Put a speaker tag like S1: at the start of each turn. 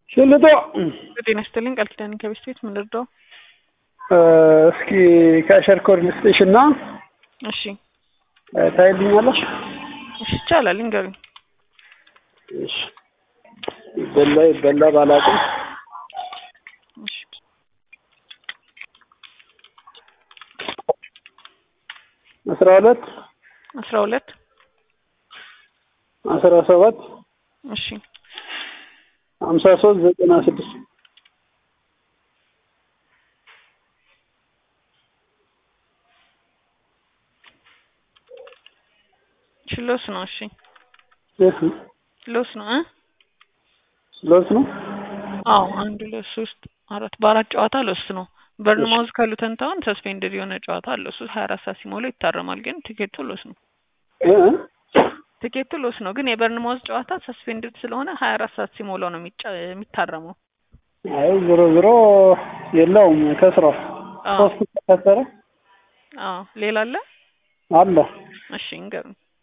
S1: ሽልጦ
S2: ጤና ይስጥልኝ ቃል ኪዳን ከቤት ምን ልርዳው?
S1: እስኪ ከሸርኮር ስቴሽንና
S2: እሺ
S1: ታይልኛለሽ?
S2: እሺ ይቻላል እንገሩኝ።
S1: እሺ በላ ባላቁም
S2: እሺ
S1: 12 17
S2: እሺ
S1: 53 96
S2: ችሎስ ነው። እሺ ሎስ ነው
S1: ሎስ ነው።
S2: አዎ 1 2 3 4 በአራት ጨዋታ ሎስ ነው። በርንማውዝ ካሉተን ታውን ሰስፔንድድ የሆነ ጨዋታ አለው። እሱ 24 ሰዓት ሲሞላ ይታረማል። ግን ቲኬቱ ሎስ ነው። ቲኬቱ ሎስ ነው። ግን የበርንማውዝ ጨዋታ ሰስፔንድድ ስለሆነ 24 ሰዓት ሲሞላው ነው የሚታረመው።
S1: አይ ዞሮ የለውም ከስራው ሶስት ተከተረ።
S2: ሌላ አለ።
S1: እሺ
S2: እንገሩኝ።